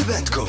بيبانتكو.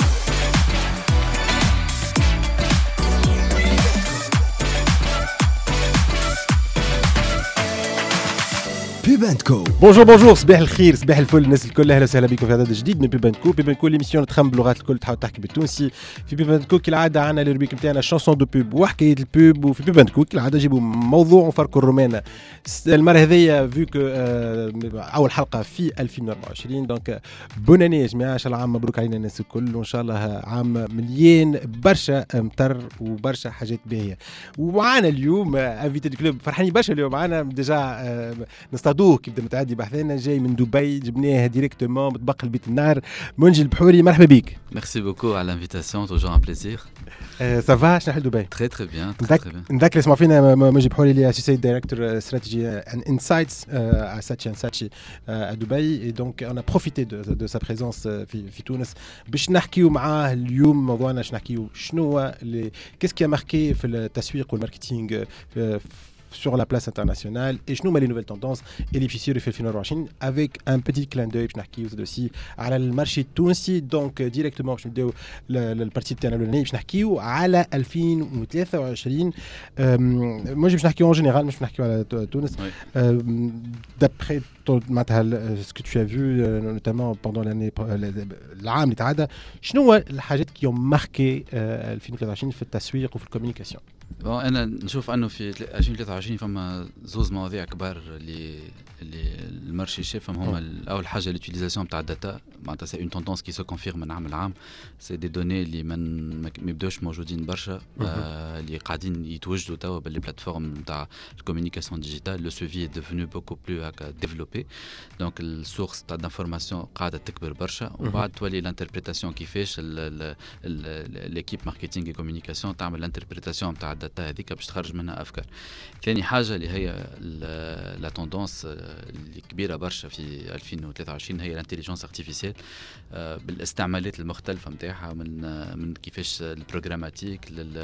بيبانتكو. بونجور صباح الخير صباح الفل الناس الكل، اهلا وسهلا بكم في عدد جديد من بيبانتكو ليميسيون تخمم باللغات الكل تحاول تحكي بالتونسي. في بيبانتكو كالعاده عندنا الروبريك نتاعنا شانسون دو بوب وحكايه البوب، وفي بيبانتكو كالعاده نجيبوا موضوع ونفرقوا الرومانه. المره هذيا فيك اول حلقه في 2024، دونك بوناني يا جماعه، ان شاء الله عام مبروك علينا الناس الكل، وان شاء الله عام مليان برشا مطر وبرشا حاجات باهيه. ومعانا اليوم انفيتي دو كلوب فرحانين برشا اليوم معانا ديجا نصطادوه كيف بدنا متعدي بحثنا، جاي من دبي جبناه ديريكتومون مطبق البيت النار. منجي البحوري مرحبا بك. Merci beaucoup à l'invitation, toujours un plaisir. Ça va شنو حال دبي؟ Très très bien, très bien. نذكر اسمع فينا منجي البحوري اللي اسوسيت دايركتور استراتيجي اند انسايتس à Saatchi à Dubaï, et donc on a profité de sa présence في تونس باش نحكيو معاه اليوم. موضوعنا باش نحكيو شنو qu'est-ce qui a marqué في التسويق والماركتينغ sur la place internationale et شنو les nouvelles tendances et les فيسير في 2024 avec un petit clin d'œil باش نحكيو aussi على المارشي التونسي. دونك ديريكتومون باش نبداو البارتي تاعنا الاولانيه باش نحكيو على 2023. باش نحكيو en général مش نحكيو على تونس. d'après معناتها ce que tu as vu notamment pendant l'année العام اللي تعدى، شنو الحاجات qui ont marqué 2023 في التسويق وفي الكوميونيكاسيون؟ انا نشوف انه في 2023 فما زوز مواضيع كبار اللي المارشي شافهم. هما اول حاجه ليوتيليزاسيون تاع الداتا، معناتها سي اون توندونس كي سو كونفيرم من عام لعام. سي دي دوني اللي ما يبداوش موجودين برشا، اللي قاعدين يتوجدوا توا باللي بلاتفورم تاع الكوميونيكاسيون ديجيتال. لو سوفي est devenu beaucoup plus développé، دونك السورس تاع دانفورماسيون قاعده تكبر برشا. وبعد تولي الانتربريتاسيون كيفاش ليكيب ماركتينغ كوميونيكاسيون تعمل الانتربريتاسيون تاع الداتا هذيك باش تخرج منها افكار. ثاني حاجه اللي هي لا توندونس الكبيره برشا في 2023 هي الانتيليجنس ارتيفيسيال، بالاستعمالات المختلفه نتاعها، من كيفاش البروغراماتيك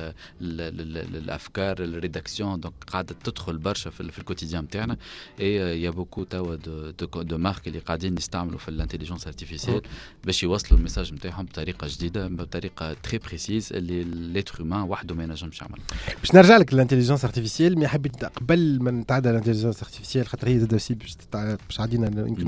للافكار الريداكسيون. دونك قاعده تدخل برشا في الكوتيديان نتاعنا. اي يا بوكو توا دو مارك اللي قاعدين يستعملوا في الانتيليجنس ارتيفيسيال باش يوصلوا الميساج نتاعهم بطريقه جديده، بطريقه تري بريسيز اللي ليتر هومان وحده ما ينجمش يعمل. باش نرجع لك للانتيليجنس ارتيفيسيال، مي حبيت قبل ما نتعدى الانتيليجنس ارتيفيسيال خاطر هي زاد aussi باش عادينا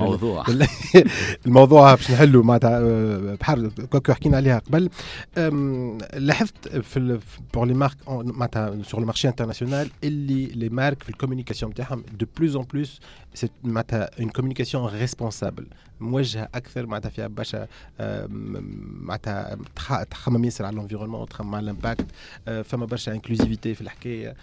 الموضوع باش نحلوا معناتها بحال كوكو حكينا عليها قبل. لاحظت في بور لي مارك معناتها سور لو مارشي انترناسيونال اللي لي مارك في الكوميونيكاسيون نتاعهم دو بلوز اون بلوس سي معناتها اون كوميونيكاسيون ريسبونسابل، موجهه اكثر معناتها فيها برشا معناتها تخمم ياسر على الانفيرونمون، تخمم على الامباكت، فما برشا انكلوزيفيتي في الحكايه.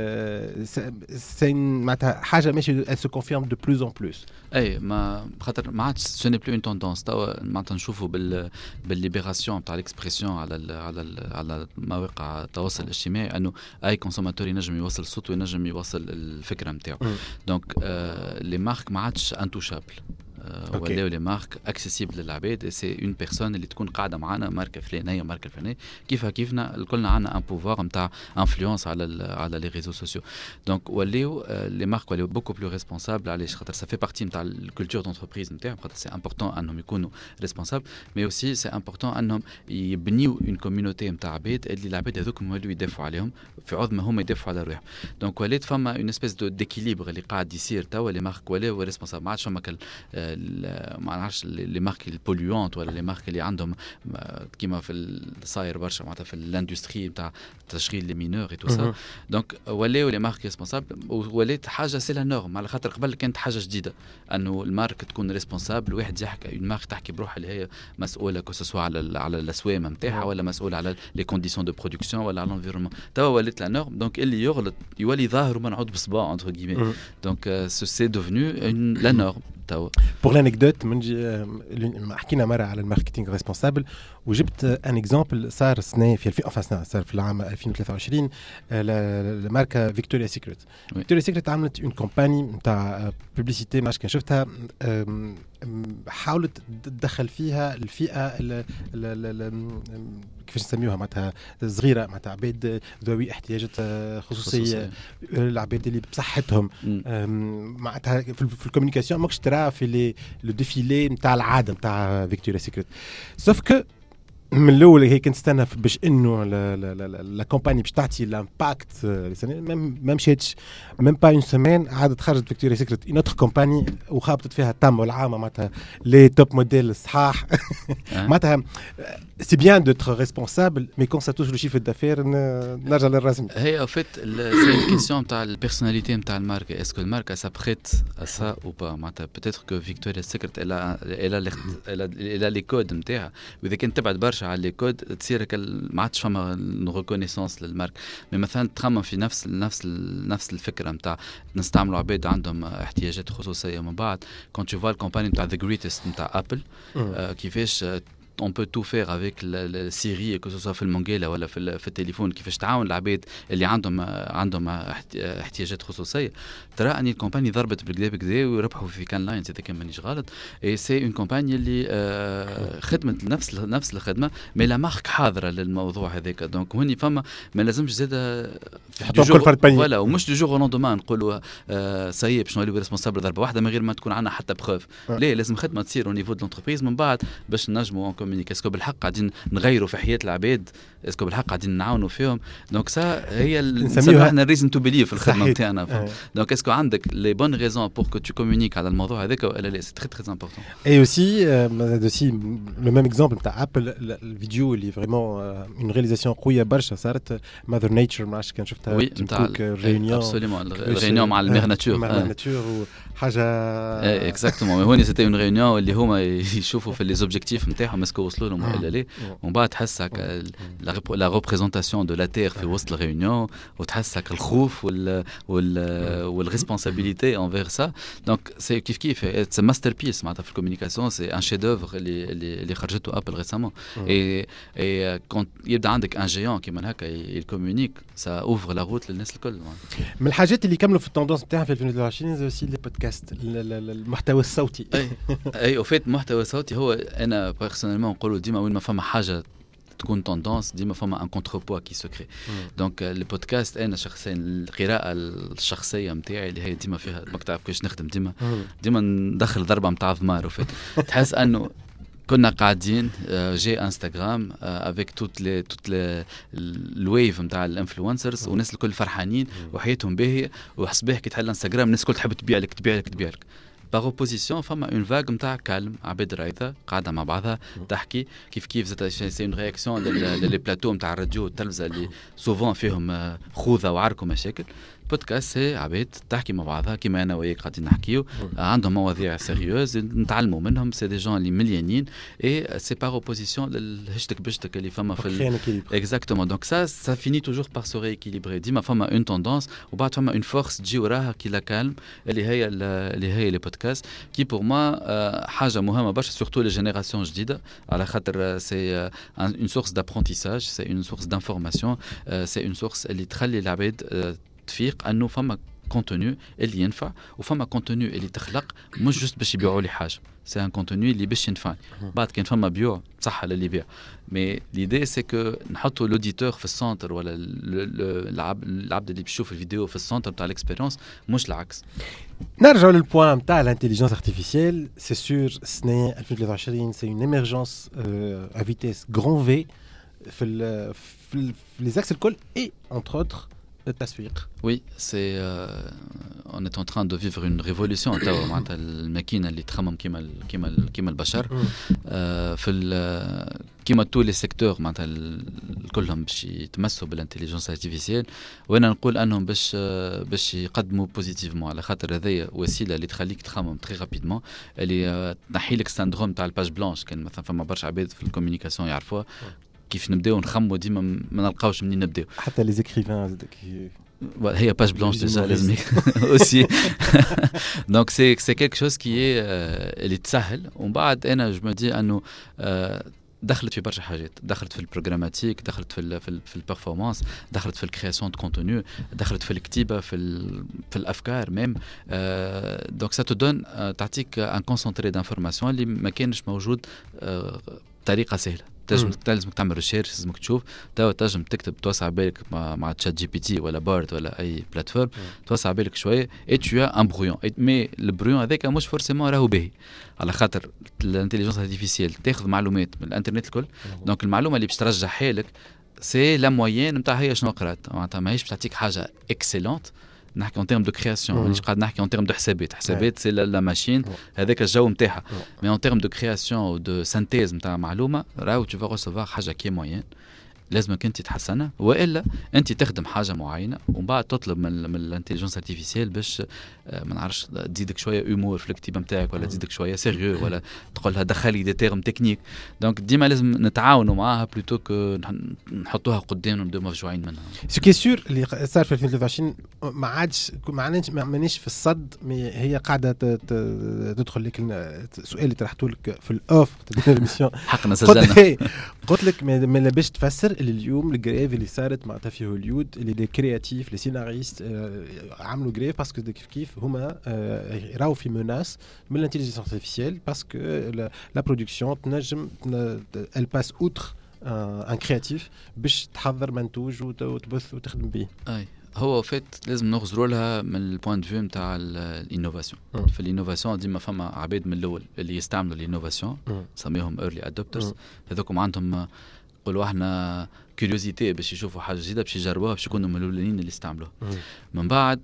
سي معناتها حاجه ماشي elle se confirme de plus en plus. اي ما خاطر ما عادش سو ني بلو اون توندونس توا معناتها نشوفوا بالليبراسيون تاع الاكسبرسيون على مواقع التواصل الاجتماعي انه اي كونسوماتور ينجم يوصل الصوت وينجم يوصل الفكره نتاعو. دونك لي مارك ما عادش انتوشابل، ولاو لي مارك اكسيسيبل للعباد. سي اون بيرسون اللي تكون قاعده معنا ماركه فلانيه ماركه الفلانيه كيفنا الكلنا عندنا ان بوفوار نتاع انفلونس على لي ريزو سوسيو. دونك ولاو لي مارك ولاو بوكو بلو ريسبونسابل، علاش خاطر سا في بارتي نتاع الكولتور دونتربريز نتاعهم، خاطر سي امبورطون انهم يكونوا ريسبونسابل، مي اوسي سي امبورطون انهم يبنيو اون كوميونيتي نتاع عباد اللي العباد هذوك يولوا يدافعوا عليهم في عوض ما هما يدافعوا على روحهم. دونك ولات فما اون اسبيس دو ديكيليبر اللي قاعد يصير توا. لي مارك ولاو ريسبونسابل، ما عادش فما ما نعرفش لي مارك البوليونت ولا لي مارك اللي عندهم كيما في صاير برشا معناتها في الاندستري نتاع تشغيل لي مينور اي تو سا. دونك ولاو لي مارك ريسبونسابل، ولات حاجه سي لا نورم، على خاطر قبل كانت حاجه جديده انه المارك تكون ريسبونسابل. واحد يحكي اون مارك تحكي بروحها اللي هي مسؤوله كوسوسوا على الاسوام نتاعها ولا مسؤوله على لي كونديسيون دو برودكسيون ولا على الانفيرونمون. توا ولات لا نورم، دونك اللي يغلط يولي ظاهر ومنعود بصباع انتر غيمي. دونك سي دوفنو لا نورم. Pour l'anecdote, حكينا مرة على الماركتينغ ريسبونسابل، وجبت ان اكزامبل صار السنه صار في العام 2023 الماركه فيكتوريا سيكريت. فيكتوريا سيكريت عملت اون كومباني نتاع بوبليسيتي ماش كان شفتها، حاولت تدخل فيها الفئه كيفاش نسميوها معناتها صغيره، معناتها عباد ذوي احتياجات خصوصيه، العباد اللي بصحتهم معناتها في الكوميونيكاسيون ماكش ترى في لو ديفيلي نتاع العاده نتاع فيكتوريا سيكريت. سوف كو من الاول هيك نستنى باش انه لا كومباني باش تعطي الامباكت ما مشيتش ميم با اون سيمين عادت خرجت فيكتوريا سيكريت اون اوتر كومباني وخابطت فيها التامه والعامه معناتها لي توب موديل الصحاح معناتها سي بيان دوتر ريسبونسابل مي كون سا توش لو شيفر دافير نرجع للرسم. هي او فيت سي كيسيون تاع البيرسوناليتي نتاع الماركه اسكو الماركه سابريت سا او با معناتها بوتيتر كو فيكتوريا سيكريت الا لي كود نتاعها واذا كنت تبعد برشا على لي كود تصير ما عادش فما ريكونيسونس للمارك. مي مثلا تخمم في نفس الفكره نتاع نستعملوا عباد عندهم احتياجات خصوصيه من بعد كون تو فوا الكومباني نتاع ذا جريتست نتاع ابل كيفاش on peut tout faire avec la Siri que ce soit في المونجيلا ولا في التليفون كيفاش تعاون العباد اللي عندهم احتياجات خصوصيه. ترى اني الكومباني ضربت بكذا وربحوا في كان لاينز اذا كان مانيش غلط اي سي اون كومباني اللي خدمت نفس الخدمه مي لا مارك حاضره للموضوع هذاك. دونك هوني فما ما لازمش زاد ولا ومش دو جور لوندومان نقولوا ساي باش نوليو ريسبونسابل ضربه واحده من غير ما تكون عندنا حتى بروف. لا لازم خدمه تصير او نيفو دو لونتربريز من بعد باش نجموا اسكو بالحق قاعدين نغيروا في حياه العباد اسكو بالحق قاعدين نعاونوا فيهم. دونك سا هي نسميوها احنا ريزن تو بليف في الخدمه نتاعنا. دونك اسكو عندك لي بون ريزون بور كو تو كومونيك على الموضوع هذاك ولا لا سي تري تري امبورطون. اي اوسي لو ميم اكزامبل نتاع ابل الفيديو اللي فريمون اون رياليزاسيون قويه برشا صارت ماذر نيتشر ما عرفتش كان شفتها نتاع ريونيون ابسوليومون ريونيون مع الميغ ناتور حاجه اكزاكتومون. هوني سيتي اون ريونيون اللي هما يشوفوا في لي زوبجيكتيف نتاعهم اسكو وصلوا لهم ولا لا ومن بعد تحسك لا ريبريزونطاسيون دو لا تير في وسط الريونيون وتحسك الخوف والريسبونسابيلتي انفير سا. دونك سي كيف اتس ماستر بيس معناتها في الكوميونيكاسيون سي ان شي دوفر اللي خرجته ابل ريسامون. اي كون يبدا عندك ان جيون كيما هكا يكومونيك سا اوفر لا روت للناس الكل. من الحاجات اللي كملوا في التوندونس نتاعها في 2023 زي اوسي لي بودكاست المحتوى الصوتي. اي وفيت محتوى صوتي هو انا بيرسونيلمون نقولوا ديما وين ما فما حاجه تكون توندونس ديما فما ان كونتربوا كي سكري. دونك البودكاست انا شخصيا القراءه الشخصيه نتاعي اللي هي ديما فيها ما تعرف كيفاش نخدم ديما ندخل ضربه نتاع ضمار وفيت تحس انه كنا قاعدين جي انستغرام افيك توت الويف نتاع الانفلونسرز والناس الكل فرحانين وحياتهم باهيه وحسبيه كي تحل انستغرام الناس الكل تحب تبيع لك. باغ اوبوزيسيون فما اون فاغ نتاع كالم عباد رايثه قاعده مع بعضها تحكي كيف زاد سي اون رياكسيون للي بلاتو نتاع الراديو والتلفزه اللي سوفون فيهم خوذه وعرك ومشاكل. بودكاست سي عباد تحكي مع بعضها كيما انا وياك قاعدين نحكيو عندهم مواضيع سيريوز نتعلموا منهم سي دي جون اللي مليانين اي سي باغ اوبوزيسيون للهشتك بشتك اللي فما في اكزاكتومون. دونك سا فيني توجور بار سو ريكيليبري ديما فما اون توندونس وبعد فما اون فورس تجي وراها كي لا كالم اللي هي لي بودكاست كي بور ما حاجه مهمه برشا سورتو لي جينيراسيون جديده على خاطر سي اون سورس دابرونتيساج سي اون سورس دانفورماسيون سي اون سورس اللي تخلي العباد تفيق انه فما كونتوني اللي ينفع وفما كونتوني اللي تخلق مش جست باش يبيعوا لي حاجه سي ان كونتوني اللي باش ينفع. بعد كان فما بيوع صح للي يبيع مي ليدي سي كو نحطوا لوديتور في السنتر ولا العبد اللي بيشوف الفيديو في السنتر تاع الاكسبيريونس مش العكس. نرجع للبوان تاع الانتيليجنس ارتيفيسيال سي سور سنه 2023 سي اون ايمرجونس ا فيتيس غران في في لي زاكس الكل اي انتر اوتر التسويق. Oui, c'est on est en train de vivre une révolution معناتها الماكينه اللي تخمم كيما البشر في كيما تو لي سيكتور معناتها كلهم باش يتمسوا بالانتيليجنس ارتيفيسيال وانا نقول انهم باش يقدموا بوزيتيفمون على خاطر هذيا وسيله اللي تخليك تخمم تري رابيدمون اللي تنحي لك السندروم تاع الباج بلانش. كان مثلا فما برشا عباد في الكوميونيكاسيون يعرفوها كيف نبداو نخموا ديما ما نلقاوش منين نبداو حتى لي زيكريفان هي باج بلانش ديجا لازم اوسي. دونك سي كيلك شوز كي اللي تسهل ومن بعد انا جو مدي انه دخلت في برشا حاجات دخلت في البروغراماتيك دخلت في البرفورمانس دخلت في الكرياسيون دو كونتوني دخلت في الكتيبه في الافكار ميم. دونك سا تو دون تعطيك ان كونسونطري دانفورماسيون اللي ما كانش موجود بطريقه سهله لازمك تعمل ريشيرش، لازمك تشوف تنجم تكتب توسع بالك مع تشات جي بي تي ولا بارد ولا اي بلاتفورم توسع بالك شويه اي تو ان بريون مي البريون هذاك مش فورسيمون راهو باهي على خاطر الانتيليجنس ارتيفيسيال تاخذ معلومات من الانترنت الكل. دونك المعلومه اللي باش ترجعها لك سي لا موين نتاع هي شنو قرات، معناتها ماهيش باش تعطيك حاجه اكسيلونت. نحكي اون تيرم دو كرياسيون مانيش قاعد نحكي اون تيرم دو حسابات سي لا ماشين هذاك الجو نتاعها. مي اون تيرم دو كرياسيون و دو سانتيز نتاع معلومه راهو تو فا ريسيفوار حاجه كي موين لازمك انت تحسنها، والا انت تخدم حاجه معينه ومن بعد تطلب من الانتيليجنس ارتيفيسيال باش ما نعرفش تزيدك شويه امور في الكتابه نتاعك ولا تزيدك شويه سيريو ولا تقول لها دخل لي دي تيرم تكنيك. دونك ديما لازم نتعاونوا معاها بلوتو كو نحطوها قدامنا ونبداو مفجوعين منها. سو كي سور اللي صار في 2023 ما عادش مانيش في الصد، هي قاعده تدخل لك السؤال اللي طرحته لك في الاوف تاع الميسيون حقنا سجلنا. قلت لك ما لاباش تفسر اللي اليوم الجريف اللي صارت مع في هوليود اللي دي كرياتيف لي سيناريست عملوا جريف باسكو كيف هما راهو في مناس من الانتيليجنس ارتيفيسيال باسكو لا برودكسيون تنجم elle passe outre un créatif باش تحضر منتوج وتبث وتخدم به. اي هو فات لازم نغزروا لها من البوينت فيو نتاع الانوفاسيون. في الانوفاسيون ديما فما عباد من الاول اللي يستعملوا الانوفاسيون نسميهم ايرلي ادوبترز، هذوكم عندهم يقولوا احنا كيوريوزيتي باش يشوفوا حاجه جديده باش يجربوها باش يكونوا من الاولين اللي يستعملوها. من بعد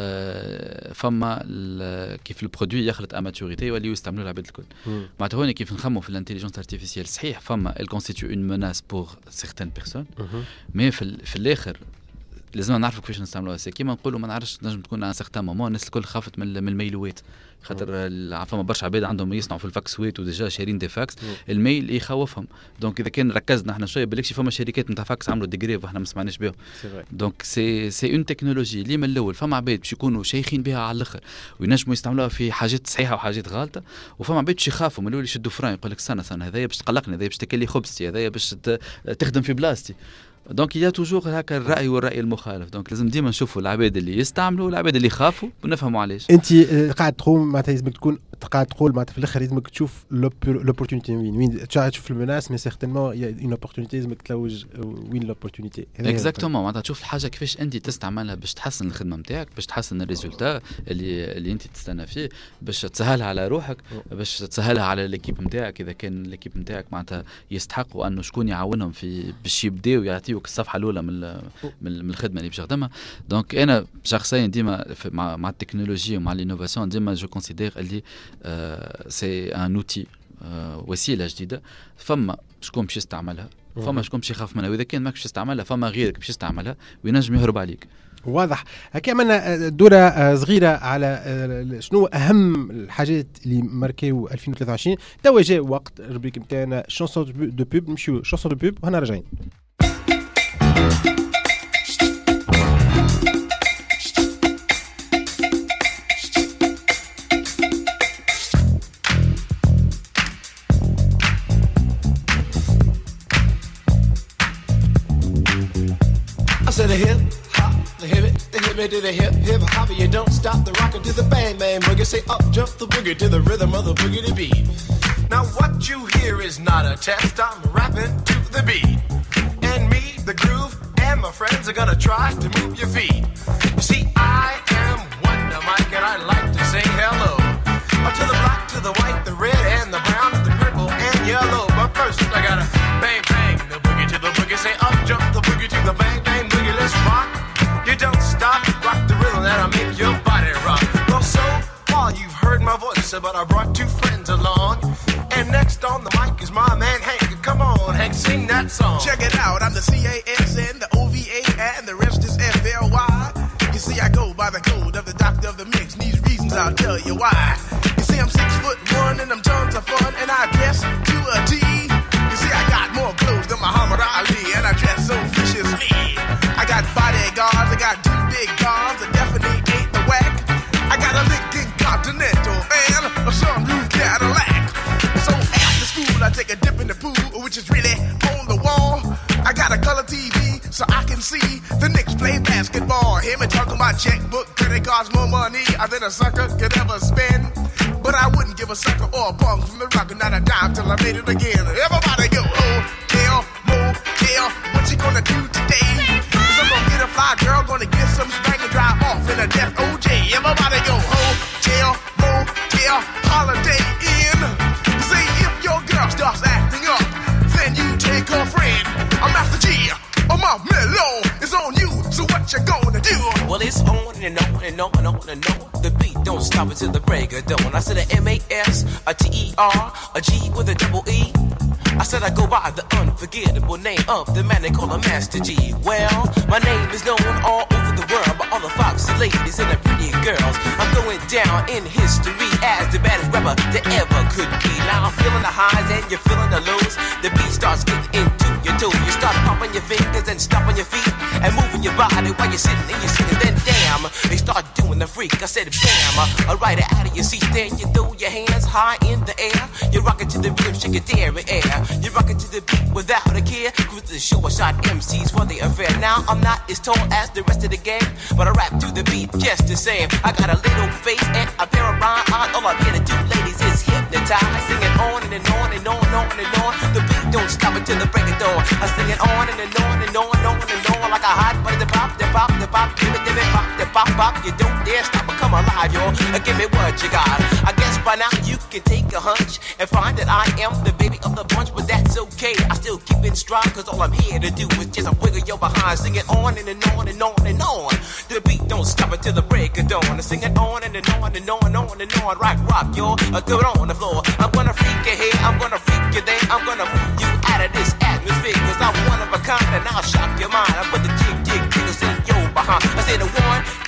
فما كيف البرودوي يخلط اماتوريتي يوليو يستعملوا العباد الكل. معناتها هوني كيف نخموا في الانتيليجنس ارتيفيسيال صحيح فما الكونستيتيو اون ميناس بور سيغتان بيرسون، مي في الاخر لازم نعرفوا كيفاش نستعملوها. سي كيما نقولوا ما نعرفش نجم تكون ان سيغتان مومون الناس الكل خافت من الميلوات خاطر فما برشا عباد عندهم يصنعوا في الفاكسويت وديجا شارين دي فاكس الميل يخوفهم. دونك اذا كان ركزنا احنا شويه بالكش فما شركات نتاع فاكس عملوا ديغريف واحنا ما سمعناش بهم. دونك سي اون تكنولوجي اللي من الاول فما عباد باش يكونوا شيخين بها على الاخر وينجموا يستعملوها في حاجات صحيحه وحاجات غلطه، وفما عباد باش يخافوا من الاول يشدوا فران يقول لك استنى هذايا باش تقلقني، هذايا باش تاكل خبزتي، هذايا باش تخدم في بلاصتي. دونك يا توجور هكا الراي والراي المخالف. دونك لازم ديما نشوفوا العباد اللي يستعملوا والعباد اللي يخافوا ونفهموا علاش. انت قاعد تقول معناتها لازمك تكون قاعد تقول معناتها في الاخر لازمك تشوف لوبورتونيتي وين تشوف المناس، مي سيغتينمون يا اون اوبورتونيتي لازمك تلوج وين لوبورتونيتي. اكزاكتومون معناتها تشوف الحاجه كيفاش انت تستعملها باش تحسن الخدمه نتاعك، باش تحسن الريزولتا اللي انت تستنى فيه، باش تسهلها على روحك، باش تسهلها على ليكيب نتاعك اذا كان ليكيب نتاعك معناتها يستحقوا انه شكون يعاونهم في باش يبداو يعطيوك الصفحه الاولى من الخدمه اللي باش تخدمها. دونك انا شخصيا ديما مع التكنولوجيا ومع الانوفاسيون ديما جو كونسيدير اللي سي ان اوتي وسيله جديده، فما شكون باش يستعملها، فما شكون باش يخاف منها، واذا كان ماكش يستعملها فما غيرك باش يستعملها وينجم يهرب عليك. واضح. هكا عملنا دوره صغيره على شنو اهم الحاجات اللي ماركيو 2023. توا جا وقت الربريك نتاعنا شانسون دو بوب، نمشيو شانسون دو بوب وهنا راجعين. I said a hip hop, the hip it to the hip hip hop. You don't stop the rockin' to the bang bang boogie. Say up jump the boogie to the rhythm of the boogie to beat. Now what you hear is not a test. I'm rapping to the beat, and me, the groove, and my friends are gonna try to move your feet. You see, I am Wonder Mike, and I like to say hello to the black, to the white, the red, and the brown, and the purple and yellow. But first I gotta bang bang the boogie to the boogie. Say up jump the boogie to the bang bang boogie. Let's rock. You don't stop, rock the rhythm that'll make your body rock. Well, so far you've heard my voice, but I brought two friends along. And next on the mic is my man Hank. Come on, Hank, sing that song. Check it out, I'm the CASN, the OVA, and the rest is FLY. You see, I go by the code of the doctor of the mix, and these reasons I'll tell you why. You see, I'm 6'1" and I'm tons of fun, and I dress to a T. You see, I got more clothes than Muhammad Ali, and I dress so viciously. I got bodyguards, I got two big guns, I definitely ain't the whack. I got a Lincoln Continental and a sunroof Cadillac. So after school I take a dip in the pool, which is really on the wall. I got a color TV so I can see the Knicks play basketball. Hear me talking about checkbook, credit cards, more money than a sucker could ever spend. But I wouldn't give a sucker or a punk from the rock, not a dime till I made it again. Everybody go, oh, gonna do today is I'm gonna get a fly girl, gonna get some spank and drive off in a death OJ. Everybody go hotel, motel, holiday inn. See if your girl starts acting up, then you take her friend. I'm Master G, my mellow is on you. So what you gonna do? Well, it's on and on and on and on and on. The beat don't stop until the break of dawn. I said a M-A-S, a T-E-R, a G with a double E. I said I go by the unforgettable name of the man they call a Master G. Well, my name is known all over the world by all the foxy ladies and the pretty girls. I'm going down in history as the baddest rapper that ever could be. Now I'm feeling the highs and you're feeling the lows. The beat starts getting into your toe. You start popping your fingers and stomping your feet and moving your body while you're sitting and you're sitting. Then damn, they start doing the freak. I said bam, alright, out of your seat. Then you throw your hands high in the air. You're rocking to the rhythm, shake your dairy air. You're rocking to the beat without a care. Cruise the show, I shot MCs for the affair. Now I'm not as tall as the rest of the gang, but I rap to the beat just the same. I got a little face and a pair of rhyme eyes. All I'm here to do, ladies, is hypnotize. Singing on and on and on and on and on. The beat don't stop until the break of dawn. I sing it on and on and on and on and on like a hot butter. The pop, the pop, the pop, give it, pop, the pop, pop. You don't dare stop or come alive, yo. Give me what you got. I guess by now you can take a hunch and find that I am the baby of the bunch, but that's okay. I still keep it strong, cause all I'm here to do is just a wiggle your behind. Sing it on and on and on and on. The beat don't stop until the break of dawn. I sing it on and on and on and on and on. Rock, yo, do it on the floor. I'm gonna freak you here, I'm gonna freak you there. I'm gonna move you out of this atmosphere, cause I'm one of a kind and I'll shock your mind. I put the jig jiggles in your behind. I say the 1,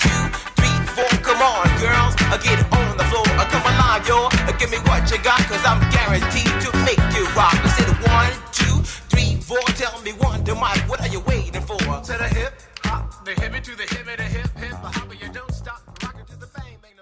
2, 3, 4, come on, girls, I get it on the floor. Come alive, yo, give me what you got, cause I'm guaranteed to make you rock. I said 1, 2, 3, 4, tell me one, to Mike, what are you waiting for? To the hip hop, the hippie to the hippie, the hip hip, the hopper, you don't stop, rockin' to the bang bang.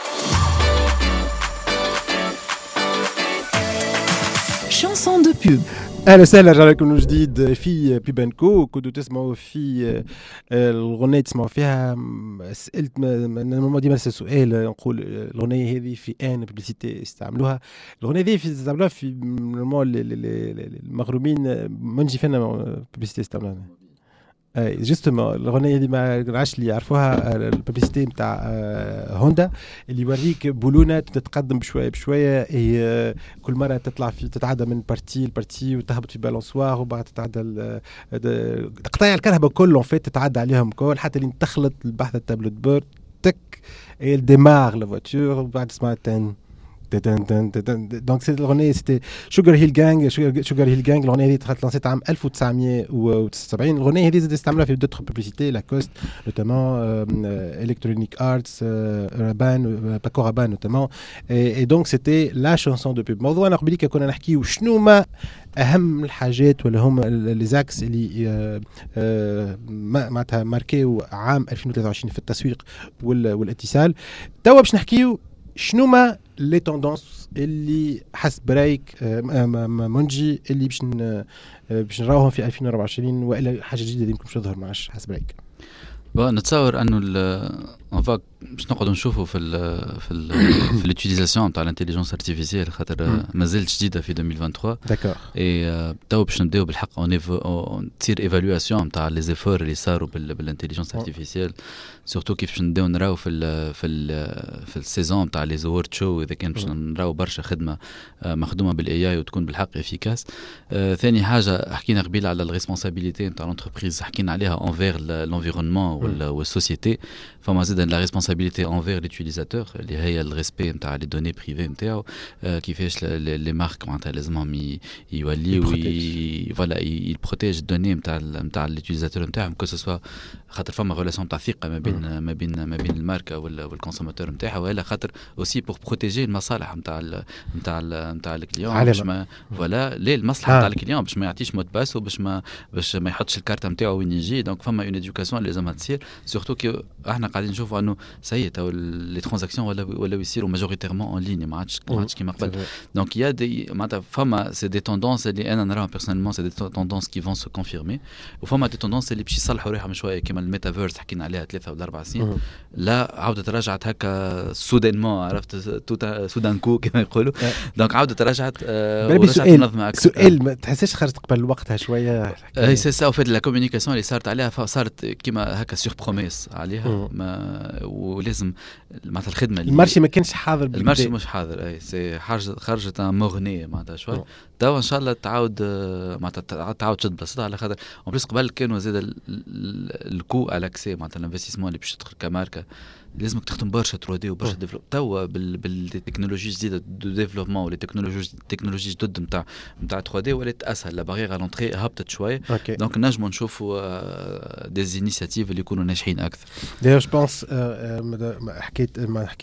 Chanson de pub. اهلا وسهلا، رجع لكم من جديد في بيبانكو. كنتوا تسمعوا في الغنية تسمعوا فيها. سألت ديما نسأل سؤال، نقول الغنية هذه في ان ببليسيتي استعملوها. الغنية هذه استعملوها في المغرومين منجي فينا ببليسيتي استعملوها. جوستومون الغنية اللي ما عادش اللي يعرفوها الببليسيتي نتاع هوندا اللي يوريك بولونة تتقدم بشوية بشوية. كل مرة تطلع في تتعدى من بارتي لبارتي وتهبط في بالونسوار وبعد تتعدى قطايع الكهرباء كلهم فات تتعدى عليهم كل حتى اللي تخلط البحث التابلو دبور تك الديمار لا فواتور وبعد سمعت دونك سي الغنية سيتي شوغر هيل جانج. شوغر هيل جانج الغنية هذه تخلت لانسيت عام 1979. الغنية هذه زاد استعملها في دوتر بوبليسيتي لاكوست نوتامون الكترونيك ارتس رابان باكو رابان نوتامون. اي دونك سيتي لا شانسون دو بوب. موضوعنا قبليك كنا نحكيو شنو ما اهم الحاجات ولا هم لي زاكس اللي معناتها ماركيو عام 2023 في التسويق والاتصال. توا باش نحكيو شنو ما لي توندونس اللي حسب رايك منجي اللي باش نراوهم في 2024 والا حاجه جديده يمكن باش تظهر معاش حسب رايك؟ نتصور انه باش نقعدوا نشوفوا في اليوتيليزاسيون تاع الانتيليجنس ارتيفيسيال خاطر مازال جديده في 2023. داكور. اي تو باش نبداو بالحق تصير ايفالواسيون تاع لي زيفور اللي صاروا بالانتيليجنس ارتيفيسيال سورتو كيف باش نبداو نراو في السيزون تاع لي زوورد شو اذا كان باش نراو برشا خدمه مخدومه بالاي اي وتكون بالحق افيكاس. ثاني حاجه حكينا قبيله على الريسبونسابيلتي تاع لونتربريز، حكينا عليها انفير لونفيرونمون والسوسيتي. فما زيد لا ريسبونسابيلتي انفير ليوتيليزاتور اللي هي الريسبي نتاع لي دوني بريفي نتاعو. كيفاش لي مارك معناتها لازمهم يوليو فوالا يبروتيج الدوني نتاع ليوتيليزاتور نتاعهم كو سوا خاطر فما ريلاسيون تاع ثقه ما بين الماركه والكونسوماتور نتاعها، ولا خاطر اوسي بور بروتيجي المصالح نتاع الكليون باش ما فوالا ليه المصلحه نتاع الكليون باش ما يعطيش مود باس وباش ما يحطش الكارت نتاعو وين يجي. دونك فما اون ادوكاسيون اللي لازمها تصير سورتو كي احنا قاعدين نشوفوا انه سي تو لي ترانزاكسيون ولا يصيروا ماجوريتيرمون اون لين ما عادش كيما قبل. دونك يا دي معناتها فما سي دي توندونس اللي انا نراهم بيرسونيلمون سي دي توندونس كي فون سو كونفيرمي وفما دي توندونس اللي باش يصلحوا ريحهم شويه كيما الميتافيرس حكينا عليها 3 ولا 4 سنين لا عاودت رجعت هكا سودانمون عرفت سودان كو كما يقولوا. دونك عاودت رجعت ورجعت منظمه اكثر. سؤال ما تحسش خرجت قبل وقتها شويه؟ اي سي سا وفات لا كومونيكاسيون اللي صارت عليها صارت كيما هكا سور بروميس عليها ما ولازم معناتها الخدمه المارشي ما كانش حاضر. المارشي مش حاضر. اي سي خرجت مغنيه معناتها شويه. توا ان شاء الله تعاود معناتها تعاود تشد بلاصتها على خاطر اون بليس قبل كانوا زاد الكو على اكسي معناتها الانفستيسمون اللي باش تدخل كماركه لازمك تخدم برشا 3 دي وبرشا ديفلوب. توا بالتكنولوجي الجديده دو ديفلوبمون ولا تكنولوجي جدد نتاع 3 دي ولات اسهل. لا بارير على لونطري هبطت شويه. دونك نجموا نشوفوا دي زينيسياتيف اللي يكونوا ناجحين اكثر. دايوغ جو بونس حكيت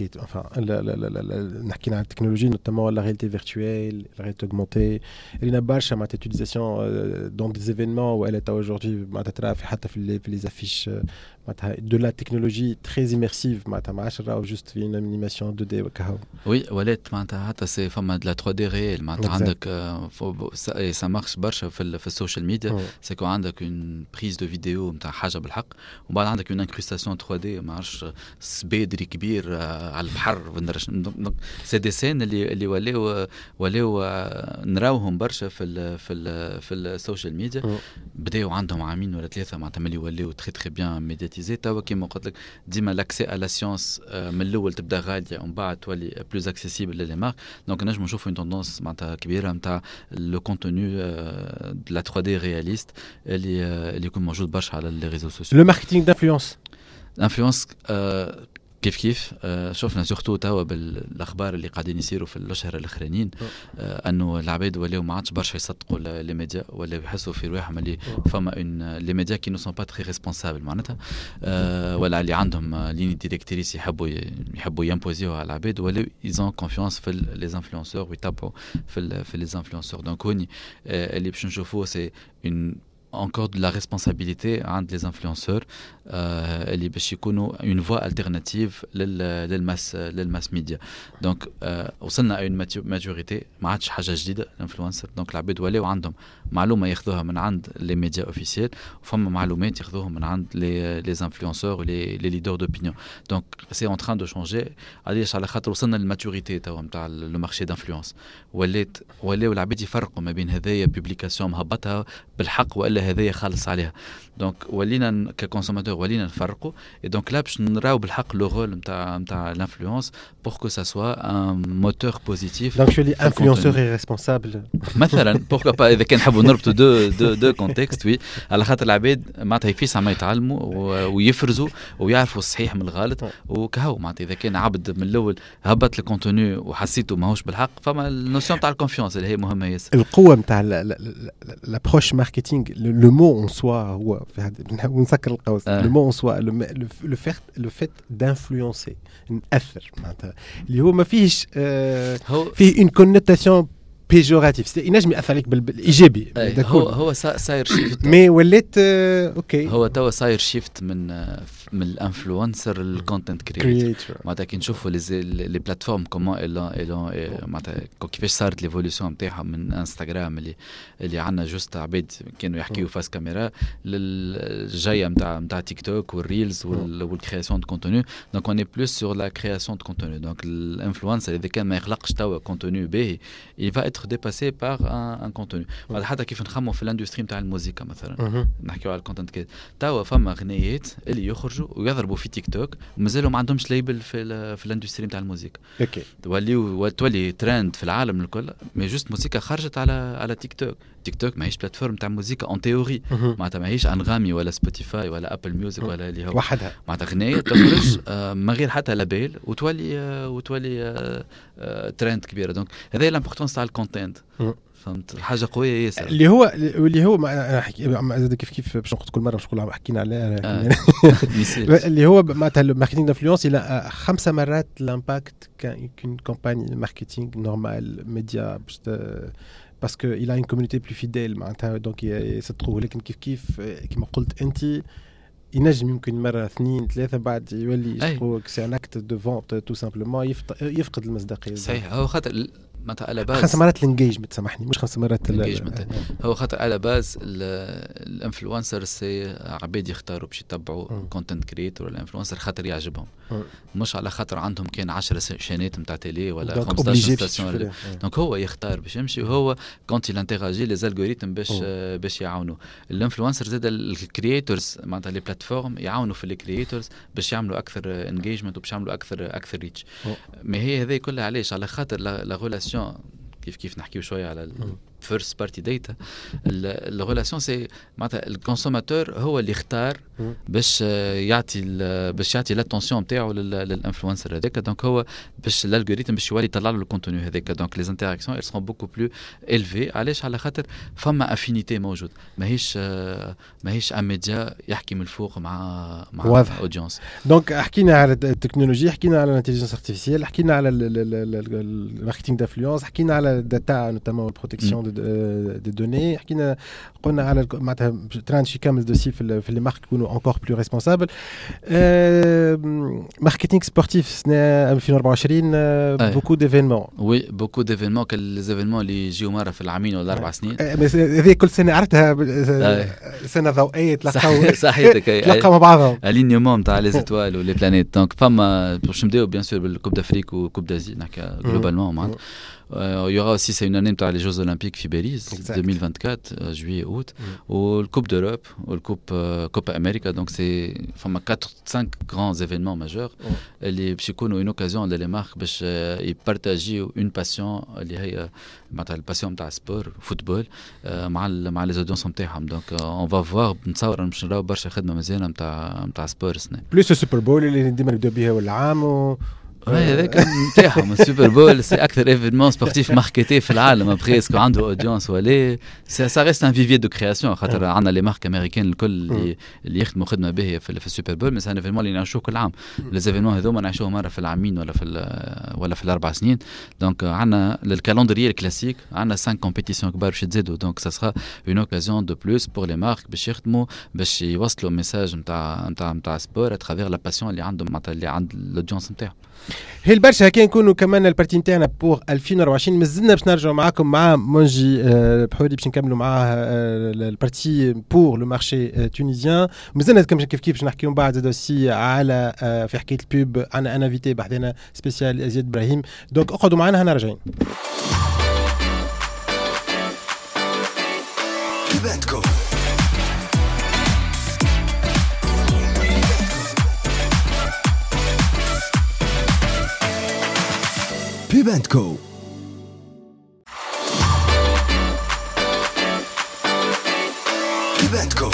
نحكي عن التكنولوجي نوتامون لا رياليتي فيرتويل لا رياليتي اوغمونتي اللي برشا مع تيتيزاسيون دون دي ايفينمون ولا تا اجوردي مع ترى في حتى في لي زافيش معناتها دو لا تكنولوجي تري ايميرسيف معناتها ما عادش راهو جوست في اون انيماسيون 2 دي وكهو. وي ولات معناتها حتى سي فما دو لا 3 دي ريال معناتها عندك سا مارش برشا في السوشيال ميديا سي كو عندك اون بريز دو فيديو نتاع حاجه بالحق ومن بعد عندك اون انكروستاسيون 3 دي ما عرفش سبيدري كبير على البحر سي دي سين اللي ولاو نراوهم برشا في السوشيال ميديا. بداو عندهم عامين ولا 3 معناتها ملي ولاو تري بيان ميدياتيزي. توا كيما قلت لك ديما لاكسي على سيونس من الاول تبدا غاليه ومن بعد تولي بلوز اكسيسيبل لي مارك. دونك نجمو نشوفوا اون توندونس معناتها كبيره نتاع لو كونتوني دو لا 3 دي رياليست اللي يكون موجود برشا على لي ريزو سوسيو. لو ماركتينغ دانفلونس كيف شفنا سورتو توا بالاخبار اللي قاعدين يصيروا في الاشهر الاخرانيين انه العباد ولاو ما عادش برشا يصدقوا لي ميديا ولا يحسوا في رواحهم اللي فما لي ميديا كي نو سون با تري ريسبونسابل معناتها ولا اللي عندهم ليني ديريكتريس يحبوا يمبوزيوها على العباد ولا ايزون كونفيونس في لي انفلونسور ويتابعوا في لي انفلونسور. دونك هوني اللي باش نشوفوه سي اون encore de la responsabilité عند les influenceurs اللي باش يكونوا une voie alternative للماس ميديا. دونك وصلنا à une maturité ما عادش حاجه جديده الانفلونسر. دونك العباد ولاو عندهم معلومه ياخذوها من عند لي ميديا اوفيسيال وفما معلومات ياخذوهم من عند لي انفلونسور ولي ليدر دوبينيون. دونك سي en train de changer علاش على خاطر وصلنا للماتوريتي توا نتاع لو مارشي دانفلونس ولاو العباد يفرقوا ما بين هذايا بوبليكاسيون مهبطها بالحق والا هذايا خالص عليها. دونك ولينا ككونسوماتور ولينا نفرقوا. اي دونك لا باش نراو بالحق لو رول نتاع الانفلونس بور كو سا سوا ان موتور بوزيتيف. دونك شو لي انفلونسور ريسبونسابل مثلا بوركو با اذا كان نحبوا نربطوا دو كونتكست وي على خاطر العباد معناتها يفيس عم يتعلموا ويفرزوا ويعرفوا الصحيح من الغلط وكهو معناتها اذا كان عبد من الاول هبط الكونتوني وحسيته ماهوش بالحق فما النوسيون تاع الكونفيونس اللي هي مهمه ياسر. القوه نتاع لابروش ماركتينغ لو مو اون سوا هو في هذا نسكر القوس لو مو اون سوا لو فيت دانفلونسي ناثر معناتها اللي هو ما فيهش فيه اون كونوتاسيون بيجوراتيف ينجم ياثر عليك بالايجابي. هو صاير شيفت مي ولات اوكي هو توا صاير شيفت من الانفلونسر للكونتنت كرييتور. معناتها كي نشوفوا لي بلاتفورم كومون معناتها كيفاش صارت ليفولوسيون نتاعها من انستغرام اللي عندنا جوست عباد كانوا يحكيوا فاس كاميرا للجايه نتاع تيك توك والريلز والكرياسيون دو كونتوني. دونك اون اي بلوس سور لا كرياسيون دو كونتوني. دونك الانفلونسر اذا كان ما يخلقش توا كونتوني باهي il va être dépassé par un contenu. حتى كيف نخموا في الاندستري نتاع الموسيقى مثلا نحكيو على الكونتنت كده توا فما غنيات اللي يخرجوا ويضربوا في تيك توك ومازالوا ما عندهمش ليبل في الاندستري نتاع الموسيقى. اوكي تولي ترند في العالم الكل مي جوست موسيقى خرجت على تيك توك. تيك توك ماهيش بلاتفورم تاع موسيقى اون تيوري معناتها ماهيش انغامي ولا سبوتيفاي ولا ابل ميوزك ولا اللي هو وحدها معناتها غنية تخرج ما غير حتى لابيل وتولي ترند كبيره. دونك هذا الامبورطونس تاع الكونتنت فهمت حاجه قويه ياسر اللي هو كيف باش نقول كل مره باش نقول حكينا عليه اللي هو معناتها الماركتينغ دانفلونس الى 5 مرات الامباكت كان كومباني ماركتينغ نورمال ميديا parce que il a une communauté plus fidèle معناتها دونك يصدقوه. لكن كيف كما قلت انت ينجم يمكن مرة 2 3 بعد يولي سي ان اكت دو فونت تو سامبلومون يفقد المصداقية. صحيح. هو خاطر معناتها على باز 5 مرات الانجيجمنت سامحني مش 5 مرات الانجيجمنت. هو خاطر على باز الانفلونسر سي عباد يختاروا باش يتبعوا كونتنت كريتور ولا انفلونسر خاطر يعجبهم مش على خاطر عندهم كان 10 شانات نتاع تيلي ولا 15 ستاسيون. دونك هو يختار باش يمشي وهو كونت يلانتيراجي لي الغوريثم باش يعاونوا الانفلونسر. زاد الكرييتورز معناتها لي بلاتفورم يعاونوا في الكرييتورز باش يعملوا اكثر انجيجمنت وباش يعملوا اكثر ريتش. ما هي هذه كلها علاش على خاطر لا ريلاسيون كيف نحكيو شويه على فيرست بارتي داتا. الريلاسيون سي معناتها الكونسوماتور هو اللي يختار باش يعطي لاتونسيون نتاعو للانفلونسر هذاك. دونك هو باش الالغوريثم باش يولي يطلع له الكونتوني هذاك. دونك لي انتراكسيون elles seront beaucoup plus élevées. علاش؟ على خاطر فما افينيتي موجود ماهيش ان ميديا يحكي من الفوق مع اودينس. دونك حكينا على التكنولوجيا حكينا على الانتيليجنس ارتيفيسيال حكينا على الماركتينغ دافلونس حكينا على الداتا نوتامون البروتكسيون دي دوني حكينا قلنا على معناتها ترند شي كامل دوسي في لي مارك يكونوا انكور بلو ريسبونسابل. ماركتينغ سبورتيف سنه 2024 بوكو ديفينمون. وي بوكو ديفينمون كالزيفينمون اللي يجيو مره في العامين ولا 4 سنين. هذه كل سنه عرفتها سنه ضوئيه تلقاو صحيح تلقاو مع بعضهم الينيومون نتاع لي زيتوال ولي بلانيت. دونك فما باش نبداو بيان سور بالكوب دافريك وكوب دازي نحكي جلوبالمون معناتها. Il y aura aussi c'est une année pour les Jeux Olympiques Fibéris 2024 juillet août ou le Coupe d'Europe ou le Coupe América. Donc c'est enfin 4-5 grands événements majeurs. Les psychos ont une occasion de les marques de partager une passion اللي هي معناتها الباسيون نتاع السبور فوتبول مع les audiences نتاعهم. Donc on va voir نتصور باش نراو برشا خدمه مزيانه نتاع سبور السنه. بليس السوبر بول اللي ديما نبداو بها والعام هذاك نتاعهم السوبر بول سي اكثر ايفينمون سبورتيف ماركتي في العالم. ابخي اسكو عنده اودينس ولا سا ريست ان فيفير دو كرياسيون خاطر عندنا لي مارك امريكان الكل اللي يخدموا خدمه باهيه في السوبر بول. مي ان ايفينمون اللي نعيشوه كل عام. لي ايفينمون هذوما نعيشوه مره في العامين ولا في الاربع سنين. دونك عندنا الكالندريير الكلاسيك عندنا 5 كومبيتيسيون كبار باش يتزادوا. دونك سا سرا اون اوكازيون دو بلوس بور لي مارك باش يخدموا باش يوصلوا ميساج نتاع سبور اترافير لا باسيون اللي عندهم معناتها اللي عند الاودينس نتاعهم. هي البرشا هكا نكونوا كمان البارتي نتاعنا بور 2024. مازلنا باش نرجعوا معاكم مع منجي بحوري باش نكملوا معاه البارتي بور لو مارشي تونيزيان. مازلنا كيف باش نحكيوا من بعد دوسي على في حكايه البوب. انا انفيتي بعدنا سبيسيال زياد ابراهيم. دونك اقعدوا معنا هنا راجعين. Pub & Co. Pub & Co.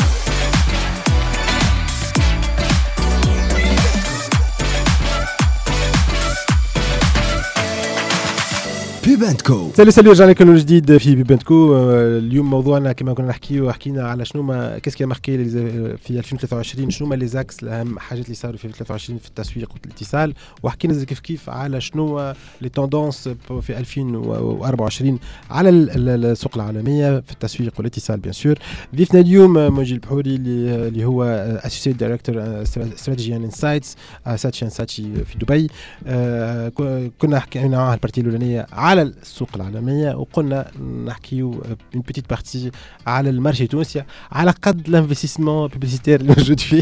بيب كو. سالي رجعنا لكم جديد في بيب كو. اليوم موضوعنا كما كنا نحكيو حكينا على شنو ما كيسكي ماركي في 2023 شنو ما لي زاكس الاهم حاجات اللي صاروا في 2023 في التسويق والاتصال. وحكينا كيف على شنو لي توندونس في 2024 على السوق العالميه في التسويق والاتصال. بيان سور ضيفنا اليوم موجي البحوري اللي هو اسوسييت دايركتور استراتيجي اند انسايتس ساتشي في دبي. كنا حكينا معاه البارتي الاولانيه على السوق العالميه وقلنا نحكيو اون بيتيت بارتي على المارشي التونسي على قد الانفستيسمون بوبليسيتير الموجود فيه.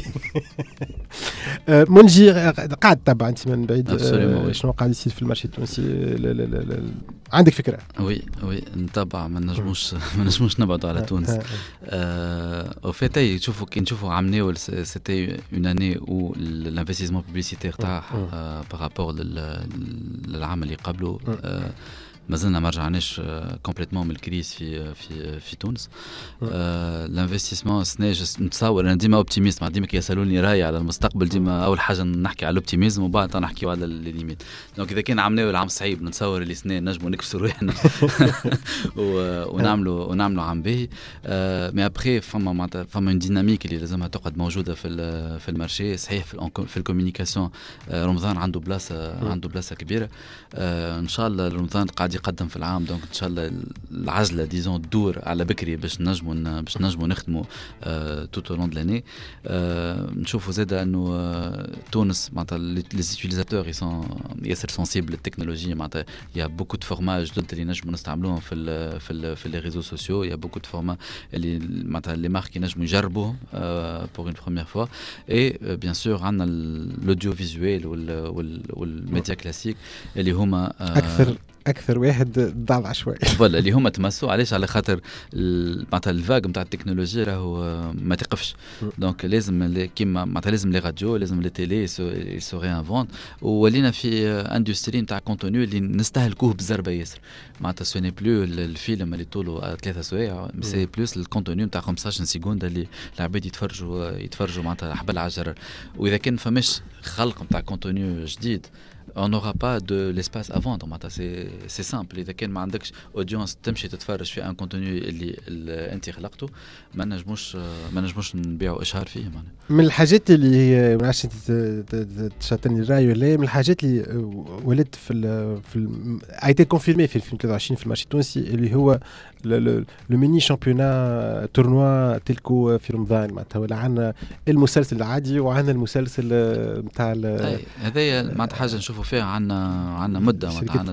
منجي قاعد تتابع انت من بعيد شنو قاعد يصير في المارشي التونسي. عندك فكره؟ وي نتابع. ما نجموش نبعدوا على تونس. او فيتاي نشوفوا عام ناول سيتي اون اني او الانفستيسمون بوبليسيتير تاع بارابور للعام اللي قبله. مازلنا ما رجعناش كومبليتمون من الكريس في تونس. الانفستيسمون السنه نتصور انا ديما اوبتيميست. ديما كيسالوني راي على المستقبل المستقبل ديما اول حاجه نحكي على الاوبتيميزم وبعد نحكيو على الليميت. دونك اذا كان عملناه العام صعيب نتصور اللي سنين نجموا نكسروا روحنا ونعملوا عام باهي. مي ابخي فما اون ديناميك اللي لازمها تقعد موجوده في المارشي. صحيح في الكوميونيكاسيون رمضان عنده بلاصه كبيره. ان شاء الله رمضان قاعد يقدم في العام، دونك ان شاء الله العجله ديزون تدور على بكري باش نجموا نخدموا توت لون دو لاني. نشوفوا زاده انه تونس معناتها لي زوتيليزاتور ياسر سنسيبل للتكنولوجيا. معناتها يا بوكو دو فورما جدد اللي نجموا نستعملوهم في لي ريزو سوسيو. يا بوكو دو فورما اللي معناتها لي مارك ينجموا يجربوهم بور اون بروميير فوا. اي بيان سور عندنا الاوديو فيزويل والميديا كلاسيك اللي هما اكثر واحد ضاع عشوائي فوالا اللي هما تمسوا علاش على خاطر معناتها الفاغ نتاع التكنولوجيا راهو ما تقفش. دونك لازم كيما معناتها لازم لي راديو لازم لي تيلي يسو ريانفونت. ولينا في اندستري نتاع كونتوني اللي نستهلكوه بزربه ياسر. معناتها سو ني بلو الفيلم اللي طوله 3 سوايع سي بلوس الكونتوني نتاع 15 سكوند اللي العباد يتفرجوا معناتها حبل على الجرر. واذا كان فماش خلق نتاع كونتوني جديد on n'aura pas de l'espace à vendre. C'est simple. إذا كان ما عندكش audience تمشي تتفرج في un contenu اللي أنت خلقته ما نجموش نبيعوا إشهار فيه. من الحاجات اللي ما عادش تشاتني الرأي ولا من الحاجات اللي ولدت في a été confirmé في 2023 في المارشي التونسي اللي هو لو ميني شامبيونا تورنوا تلكو في رمضان. معناتها ولا عندنا المسلسل العادي وعندنا المسلسل نتاع هذايا معناتها حاجه نشوفوا فيها عندنا مدة. عندنا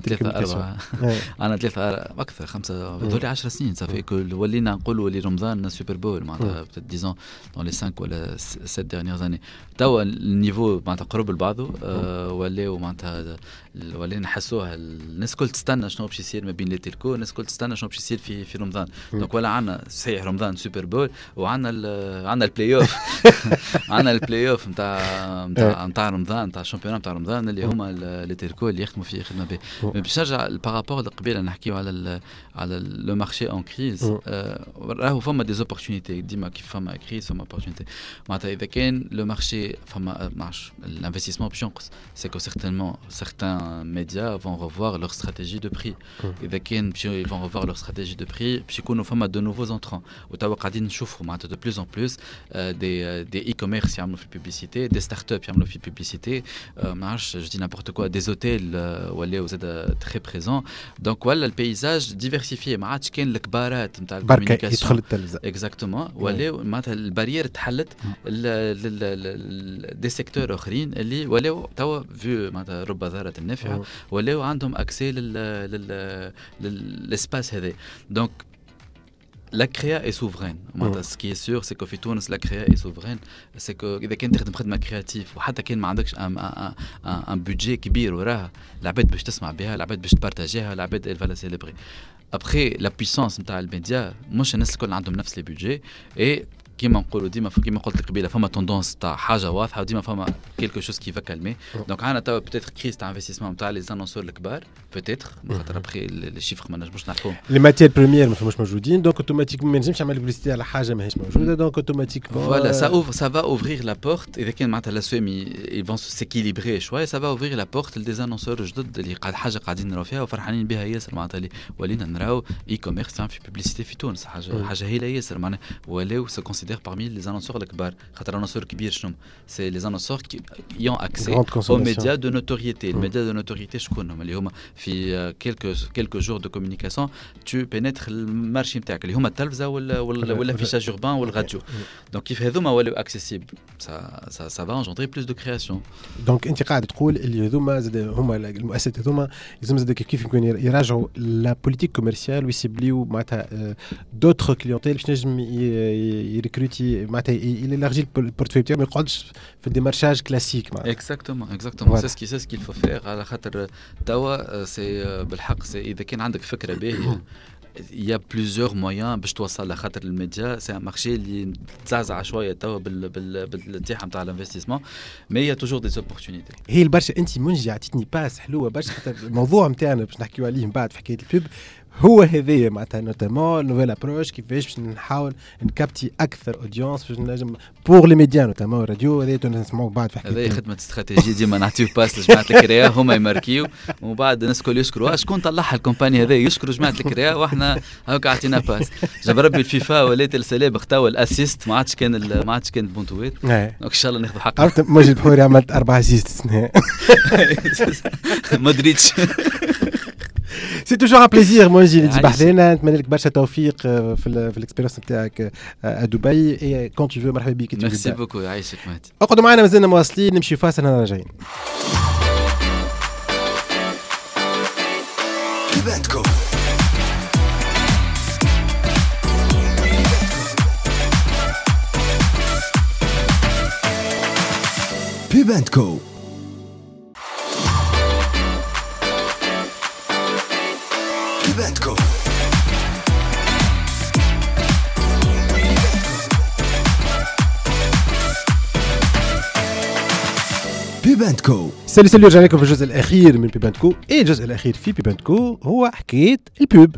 3 أكثر 5 هذول 10 سنين صافي كل ولينا نقولوا لي رمضان سوبر بول معناتها ديزون دون لي 5 ولا 7 dernières années. توا النيفو معناتها قرب لبعضه ولاو معناتها ولينا نحسوها. الناس كل تستنى شنو باش يصير ما بين لي تيلكو. الناس كل تستنى شنو باش يصير في رمضان. دونك ولا عندنا صحيح رمضان سوبر بول وعندنا البلاي اوف عندنا البلاي اوف نتاع رمضان نتاع الشامبيون نتاع رمضان اللي هما لي تيلكو اللي يخدموا فيه خدمه به. باش نرجع بارابور قبيله نحكيو على لو مارشي اون كريز. راهو فما دي زوبورتونيتي ديما كيف فما كريز فما اوبورتونيتي. معناتها اذا كان لو مارشي فما ماش الانفستيسمون باش ينقص سي كو سيغتينمون سيغتان médias vont revoir leur stratégie de prix. إذا كان ils vont revoir leur stratégie de prix باش يكونوا فما de nouveaux entrants. وتوا قاعدين نشوفوا معناتها de plus en plus des e-commerce يعملوا في البوبليسيتي des startups يعملوا في البوبليسيتي. ما عرفش je dis n'importe quoi des hôtels ولاو زاد très présents. donc ولا البيزاج diversifié ما عادش كان الكبارات نتاع الكوميونيكاسيون يدخل التلفزه اكزاكتومون ولاو معناتها البارير تحلت دي سيكتور اخرين اللي ولاو توا فيو معناتها رب ضاره النافعه ولاو عندهم اكسي للاسباس هذا. دونك la créa est souveraine. Ce qui est sûr c'est que في تونس la créa est souveraine. c'est que إذا كنت تخدم خدمة كرياتيف وحتى كان ما عندكش un budget كبير وراها العباد باش تسمع بها العباد باش تبارتاجيها العباد elle va la célébrer. Après la puissance نتاع الميديا مش الناس الكل عندهم نفس لي بودجي. et كيما نقولوا ديما كيما قلت لك قبيله فما توندونس تاع حاجه واضحه وديما فما كيلكو شوز كي فكالمي. دونك عندنا توا بيتيتر كريز تاع انفستيسمون نتاع لي زانونسور الكبار بيتيتر خاطر ابخي لي شيفر ما نجموش نحكوهم. لي ماتير بريمير ما فماش موجودين دونك اوتوماتيكمون ما نجمش نعمل بليستي على حاجه ماهيش موجوده. دونك اوتوماتيكمون فوالا سا فا اوفرير لا بورت. اذا كان معناتها لاسومي يفون سيكيليبري شويه سا فا اوفرير لا بورت لدي زانونسور جدد اللي قاعد حاجه قاعدين نراو فيها وفرحانين بها ياسر. معناتها اللي ولينا نراو اي كوميرس في بوبليسيتي في تونس حاجه هايله ياسر. معناها ولاو سو كونسيدير بارمي لي زانونسور الكبار خاطر عنصر كبير شنو سي لي زانونسور كي يون اكسي او ميديا دو نوتوريتي. الميديا دو نوتوريتي شكون هما اللي هما في كيلكو جور دو كومونيكاسيون تو بينيتر المارشي نتاعك اللي هما التلفزه ولا فيشاج اوربان والراديو. دونك كيف هذوما ولاو اكسيسيبل سا فا انجندري بلوس دو كرياسيون. دونك انت قاعد تقول اللي هذوما زاد هما المؤسسات هذوما لازم زاد كيف يكون يراجعوا لا بوليتيك كوميرسيال ويسيبليو معناتها دوتر كليونتيل باش نجم يريكروتي معناتها élargir le portefeuille تاعو ما يقعدش في الديمارشاج كلاسيك. اكزاكتومون سي سكي الفو فير على خاطر توا سي بالحق سي اذا كان عندك فكره باهيه il y a plusieurs moyens باش توصل لخاطر الميديا سي ان مارشي اللي تزعزع شويه توا بالاتاحه نتاع الانفستيسمون مي هي توجور دي اوبورتونيتي. هي البرشا انت منجي عطيتني باس حلوه برشا خاطر الموضوع نتاعنا باش نحكيو عليه من بعد في حكايه البوب هو هذايا معناتها نوتامون نوفيل ابروش كيفاش باش نحاول نكابتي اكثر اودينس باش نجم بور لي ميديا نوتامون الراديو هذايا نسمعوا بعد في حكايه هذه خدمه استراتيجيه ديما نعطيو باس لجماعه الكريا هما يماركيو ومن بعد الناس الكل يشكروا شكون طلعها الكومباني هذا يشكروا جماعه الكريا واحنا هاكا عطينا باس جاب ربي الفيفا ولات السلام اختاو الاسيست ما عادش كان بونتوات دونك ان شاء الله ناخذ حقنا. عرفت ماجد بحوري عملت 4 اسيست السنه مودريتش. سي توجور ان بليزير مونجي اللي تبحث لنا. نتمنى لك برشا توفيق في الاكسبيرينس نتاعك دبي اي كون تو مرحبا بك. ميرسي بوكو يعيشك مات. اقعدوا معنا مازلنا مواصلين نمشي فاصل هنا راجعين. بيبانتكو بيبانتكو. سالي رجعنا لكم في الجزء الاخير من بيبانتكو. ايه الجزء الاخير في بيبانتكو هو حكايه البوب.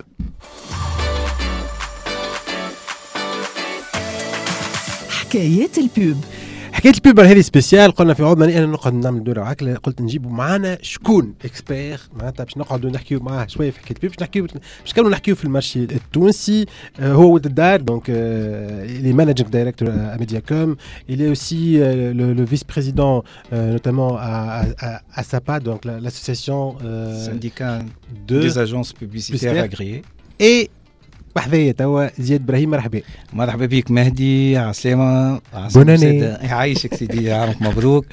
حكايات البوب. حكايه البوب هذه سبيسيال. قلنا في عودنا انا نقعد نعمل دوره عكله قلت نجيبوا معنا شكون اكسبير معناتها باش نقعدوا نحكيوا معاه شويه في حكايه البوب باش كانوا نحكيوا في المارشي التونسي. هو ولد الدار دونك لي مانجينغ دايركتور ا ميدياكوم. il est aussi le vice-président notamment à SAPA donc l'association syndicat des agences publicitaires agréées. et بحذايا توا زياد ابراهيم. مرحبا بك مهدي. عسلامة يعيشك سيدي. عامك مبروك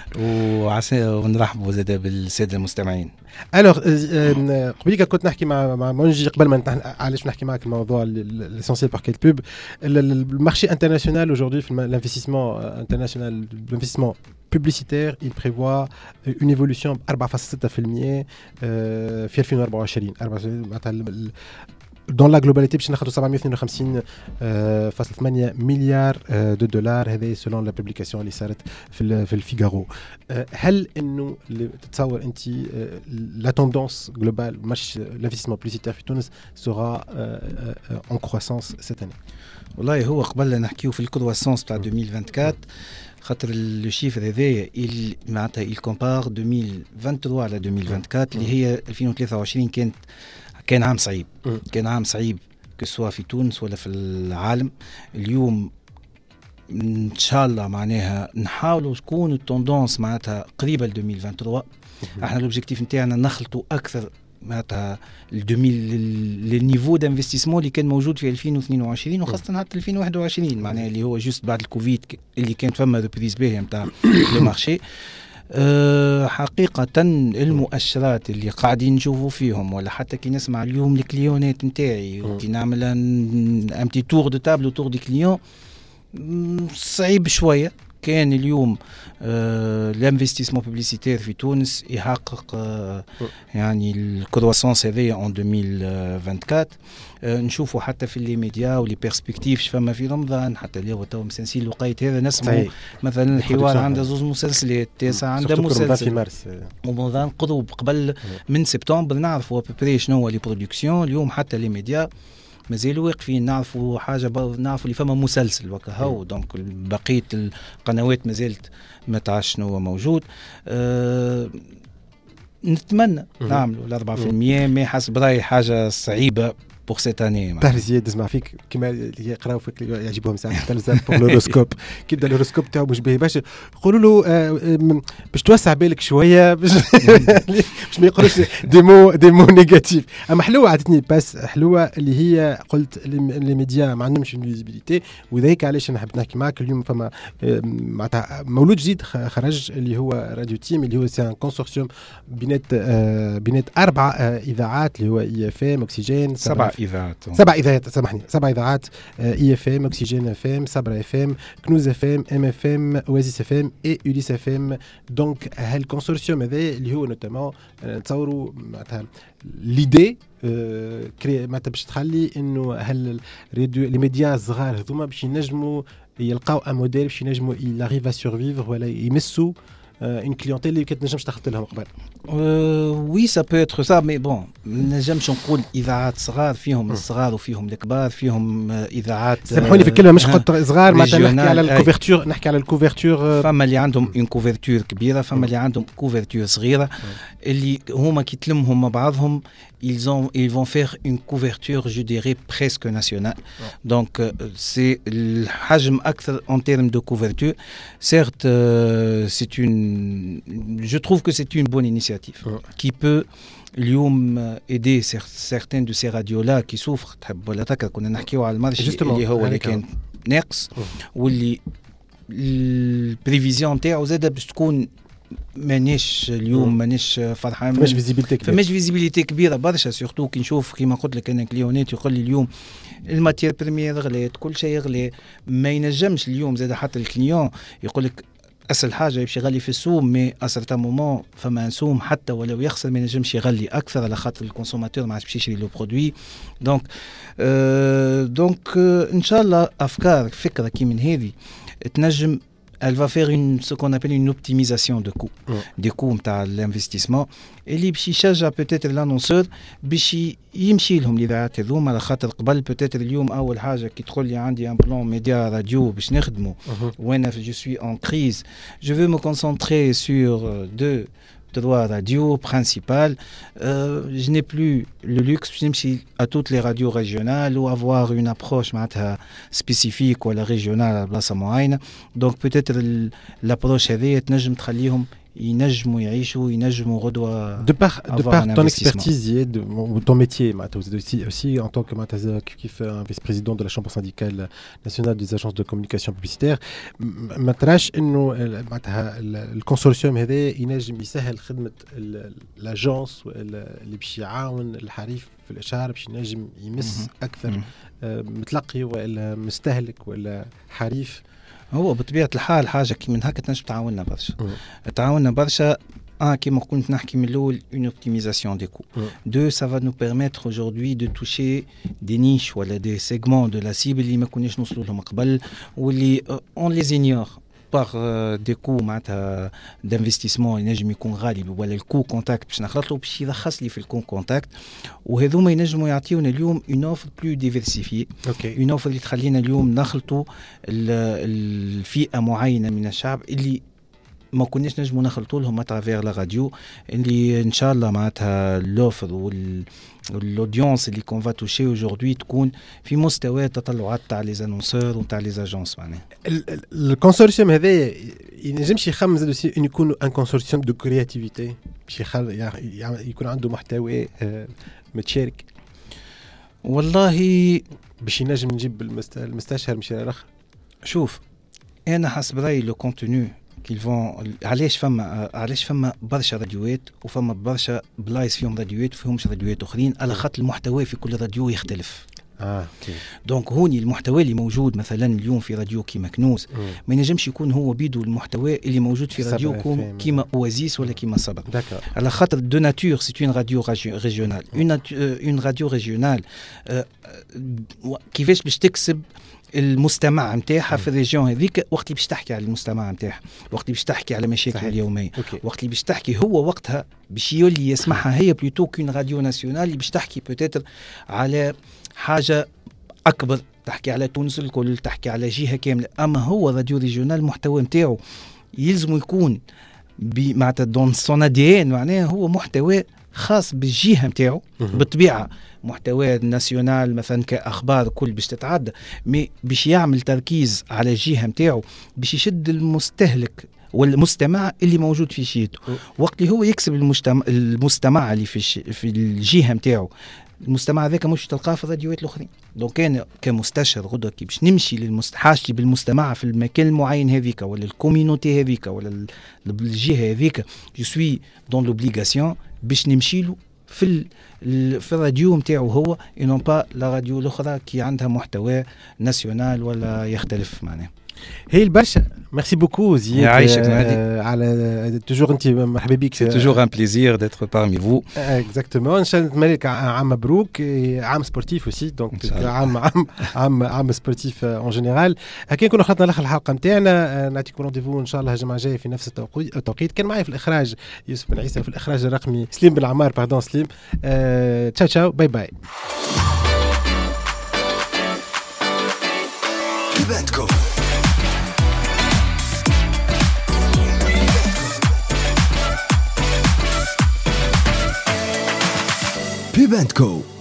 ونرحبوا زاده بالساده المستمعين. الوغ قبيله كنت نحكي مع منجي قبل ما علاش نحكي معك الموضوع الاسونسيال بور كيل بوب. المارشي انترناسيونال aujourd'hui في l'investissement international l'investissement publicitaire il prévoit une évolution ب 4.6% في 2024 معناتها dans la globalité باش ناخذوا 752.8 مليار دو دولار. هذا سلون لا بوبليكاسيون اللي صارت في الفيغارو. هل انه تتصور انت لا توندونس جلوبال مارشي l'investissement publicitaire في تونس sera en croissance cette année؟ والله هو قبل نحكيو في الكرواسونس تاع 2024 خاطر لو شيفر هذايا معناتها il compare 2023 على 2024 اللي هي 2023 كان عام صعيب. كان عام صعيب كسوا في تونس ولا في العالم. اليوم ان شاء الله معناها نحاولوا تكون التوندونس معناتها قريبه ل 2023. احنا الاوبجيكتيف نتاعنا نخلطوا اكثر معناتها النيفو دانفستيسمون اللي كان موجود في 2022 وخاصه حتى 2021 معناها اللي هو جوست بعد الكوفيد اللي كانت فما ريبريز باهيه نتاع لو مارشي. حقيقة المؤشرات اللي قاعدين نشوفوا فيهم ولا حتى كي نسمع اليوم الكليونات نتاعي وكي نعمل امتي تور دو تابل وتور دي كليون صعيب شوية. كان اليوم الانفستيسمون بوبليسيتير في تونس يحقق يعني الكرواسونس هذه en 2024. نشوفوا حتى في لي ميديا ولي بيرسبكتيف فما في رمضان حتى اللي هو تو مسنسين الوقيت هذا نسمع مثلا الحوار عنده 2 مسلسلات، التاسع عنده مسلسل في مارس ورمضان قرب قبل من سبتمبر نعرفوا ابري شنو هو لي برودكسيون. اليوم حتى لي ميديا مازالوا واقفين نعرفوا حاجه نعرفوا اللي فما مسلسل وكهو دونك بقيه القنوات مازالت ما تعرفش شنو هو موجود. نتمنى نعملوا 4% ما حسب رايي حاجه صعيبه pour cette année. تعرف زياد نسمع فيك كما يقراو فيك يعجبهم ساعات التلفزيون بور لوروسكوب كيبدا الهوروسكوب تاعو مش باهي باش يقولوا له باش توسع بالك شويه باش ما يقولوش دي مو نيجاتيف. اما حلوه عطتني باس حلوه اللي هي قلت لي ميديا ما عندهمش فيزيبيليتي وذاك علاش انا حبيت نحكي معك اليوم. فما معناتها مولود جديد خرج اللي هو راديو تيم اللي هو سي ان كونسورسيوم بينات 4 اذاعات اللي هو اي اف ام اوكسيجين 7 اذاعات سامحني 7 اذاعات اي اف ام اوكسيجين اف ام صبر اف ام كنوز اف ام ام اف ام اوازيس اف ام اي يوليس اف ام. دونك هالكونسورسيوم هذا اللي هو نوتامون نتصوروا معناتها ليدي معناتها باش تخلي انه الراديو لي ميديا الصغار هذوما باش ينجموا يلقاو ان موديل باش ينجموا يلاريف ا سورفيفر ولا يمسوا اون كليونتيل اللي كتنجمش تاخذ لهم قبل. وي سا بو اتر سا مي بون ما نجمش نقول اذاعات صغار فيهم الصغار وفيهم الكبار فيهم اذاعات سامحوني في الكلمه مش قلت صغار معناتها نحكي على الكوفرتور نحكي على الكوفرتور فما اللي عندهم اون كوفرتور كبيره فما اللي عندهم كوفرتور صغيره اللي هما كي تلمهم مع بعضهم ils vont faire une couverture je dirais presque nationale donc c'est الحجم اكثر en termes de couverture certes c'est une je trouve que c'est une bonne initiative qui peut اليوم aider certains de ces radios là qui souffrent تحب ولا تكره كنا نحكيو على المارشي اللي هو اللي كان ناقص واللي البريفيزيون تاعو زاد باش تكون مانيش اليوم مانيش فرحان فماش فيزيبيليتي كبيره برشا سورتو كي نشوف كيما قلت لك انا كليونات يقول لي اليوم الماتير بريمير غلات كل شيء غلي ما ينجمش اليوم زاد حتى الكليون يقول لك اسهل حاجه يمشي يغلي في السوم مي اسرتا مومون فما نسوم حتى ولو يخسر ما ينجمش يغلي اكثر على خاطر الكونسوماتور ما عادش باش يشري لو برودوي دونك ان شاء الله افكار فكره كي من هذه تنجم elle va faire ce qu'on appelle une optimisation de coûts des coûts تاع l'investissement اللي باش يشجع peut-être l'annonceur باش يمشي لهم الاذاعات هذوما على خاطر قبل peut-être اليوم اول حاجه كي تقول لي عندي ان بلان ميديا راديو باش نخدمه وانا je suis en crise je veux me concentrer sur droit radio principal je n'ai plus le luxe à toutes les radios régionales ou avoir une approche spécifique ou la régionale à بلاصه معينه donc peut-être l'approche هذه تنجم تخليهم ينجموا يعيشوا ينجموا غدوه de par ton expertise ou ton métier aussi en tant que vice-président de la chambre syndicale nationale des agences de communication publicitaire ما تراش انه معناتها الكونسورسيوم هذا ينجم يسهل خدمه الاجانس اللي باش يعاون الحريف في الاشهار باش ينجم يمس اكثر متلقي ولا مستهلك ولا حريف هو بطبيعة الحال حاجة كي من هكا تنجم تعاوننا برشا كما كنت نحكي من الأول une optimisation des coûts. Deux, ça va nous permettre aujourd'hui de toucher des niches ولا des segments de la cible اللي ما كناش نوصلوا لهم قبل واللي on les ignore par des coûts معناتها d'investissement ينجم يكون غالي ولا الكو كونتاكت باش نخلطوا باش يرخص لي في الكو كونتاكت وهذوما ينجموا يعطيونا اليوم une offre plus diversifiée une offre اللي تخلينا اليوم نخلطوا الفئة معينة من الشعب اللي ما كناش نجموا نخلطوا لهم اترافير لا راديو اللي ان شاء الله معناتها لوفر والاودينس اللي كون فا توشي اجوردي تكون في مستوى التطلعات تاع لي زانونسور وتاع لي زاجونس معناها الكونسورسيوم هذا ينجمش يخمم زاد يكون ان كونسورسيوم دو كرياتيفيتي باش يكون عنده محتوى متشارك والله باش ينجم نجيب المستشهر مش الاخر شوف انا حسب رايي لو كونتوني علاش فما برشا راديوات وفما برشا بلايص فيهم راديوات وفيهمش راديوات اخرين على خاطر المحتوى في كل راديو يختلف دونك هوني المحتوى اللي موجود مثلا اليوم في راديو كيما كنوز ما ينجمش يكون هو بيدو المحتوى اللي موجود في راديو كيما اوازيس ولا كيما صبر على خاطر دو ناتور سي اون راديو ريجيونال اون راديو ريجيونال كيفاش باش تكسب المستمع نتاعها في الريجيون هذيك وقت اللي باش تحكي على المستمع نتاعها وقت اللي باش تحكي على مشاكل اليوميه وقت اللي باش تحكي هو وقتها باش يولي يسمعها هي بلوتو كون راديو ناسيونال اللي باش تحكي بوتيتر على حاجه اكبر تحكي على تونس الكل تحكي على جهه كامله اما هو راديو ريجيونال المحتوى نتاعو يلزم يكون معناتها دون سون ادين معناها هو محتوى خاص بالجهه نتاعو بالطبيعه محتوى ناسيونال مثلا كاخبار كل باش تتعدى مي باش يعمل تركيز على الجهه نتاعو باش يشد المستهلك والمستمع اللي موجود في شيته وقت اللي هو يكسب المستمع اللي في الجهه نتاعو المستمع هذاك مش تلقاه في الراديوات الاخرين دونك انا كمستشار غدوه كي باش نمشي حاجتي بالمستمع في المكان المعين هذيك ولا الكوميونيتي هذيك ولا الجهه هذيك جو سوي دون لوبليغاسيون باش نمشي له في الراديو نتاعو هو انون با لا راديو الاخرى كي عندها محتوى ناسيونال ولا يختلف معناه هي البرشا ميرسي بوكو زياد يعيشك نادي على توجور انت مرحبا بك سي توجور ان بليزير ديتر بارمي فو اكزاكتومون ان شاء الله نتمنى لك عام مبروك عام سبورتيف اوسي دونك عام سبورتيف اون جينيرال هكا نكونوا خلطنا الاخر الحلقه نتاعنا نعطيكم رونديفو ان شاء الله الجمعه الجايه في نفس التوقيت كان معي في الاخراج يوسف بن عيسى وفي الاخراج الرقمي سليم بن عمار باردون سليم تشاو تشاو باي باي Pub & Co.